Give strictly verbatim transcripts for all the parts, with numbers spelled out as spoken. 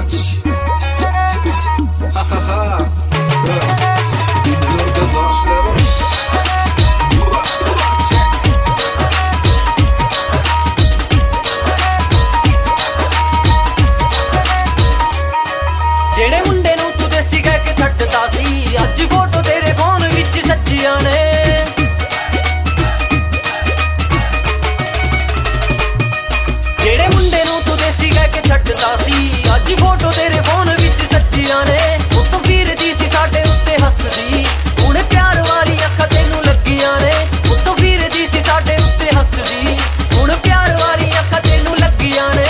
watch. Ha ha ha. ਜਿਹੜੇ ਮੁੰਡੇ ਨੂੰ ਤੂੰ ਦੇਸੀ ਕਹਿ ਕੇ ਛੱਡਦਾ ਸੀ ਅੱਜ ਫੋਟੋ ਤੇਰੇ ਫੋਨ ਵਿੱਚ ਸੱਜੀਆਂ ਨੇ ਜਿਹੜੇ ਮੁੰਡੇ ਨੂੰ ਤੂੰ ਦੇਸੀ ਕਹਿ ਕੇ ਛੱਡਦਾ ਸੀ ਅੱਜ ਫੋਟੋ ਤੇਰੇ ਫੋਨ ਵਿੱਚ ਸੱਜੀਆਂ ਨੇ ਉੱਤੋਂ ਫਿਰਦੀ ਸੀ ਸਾਡੇ ਉੱਤੇ ਹੱਸਦੀ ਹੁਣ ਪਿਆਰ ਵਾਲੀ ਅੱਖਾਂ ਤੈਨੂੰ ਲੱਗੀਆਂ ਨੇ ਉੱਤੋਂ ਫਿਰਦੀ ਸੀ ਸਾਡੇ ਉੱਤੇ ਹੱਸਦੀ ਹੁਣ ਪਿਆਰ ਵਾਲੀ ਅੱਖਾਂ ਤੈਨੂੰ ਲੱਗੀਆਂ ਨੇ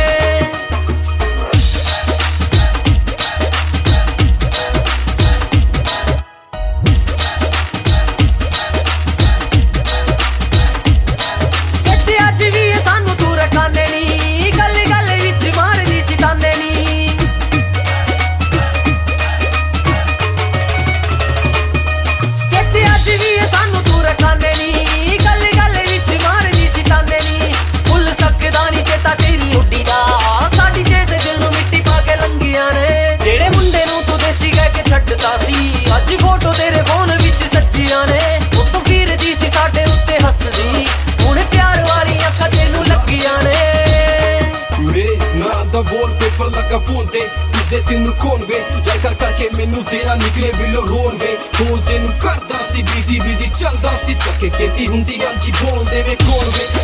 ਅੱਜ ਫੋਟੋ ਤੇਰੇ ਫੋਨ ਵਿੱਚ ਸੱਜੀਆਂ ਨੇ ਉੱਤੋਂ ਫਿਰਦੀ ਸੀ ਸਾਡੇ ਉੱਤੇ ਹੱਸਦੀ ਹੁਣ ਪਿਆਰ ਵਾਲੀਆਂ ਅੱਖਾਂ ਤੈਨੂੰ ਲੱਗੀਆਂ ਨੇ ਮੇਰੇ ਨਾਂ ਦਾ ਵਾਲਪੇਪਰ ਲੱਗਾ ਫੋਨ ਤੇ ਪਿਛਲੇ ਤੈਨੂੰ ਕੌਣ ਵੇ ਲੈ ਕਰ ਕਰਕੇ ਮੈਨੂੰ ਤੇਰਾ ਨਿਕਲੇ ਬਿਲੋ ਰੋਣ ਵੇ ਬੋਲ ਤੈਨੂੰ ਕਰਦਾ ਸੀ ਬਿਜ਼ੀ ਬਿਜ਼ੀ ਚੱਲਦਾ ਸੀ ਚੱਕੇ ਕਹਿੰਦੀ ਹੁੰਦੀ ਹਾਂਜੀ ਬੋਲ ਦੇਵੇ ਕੌਣ ਵੇ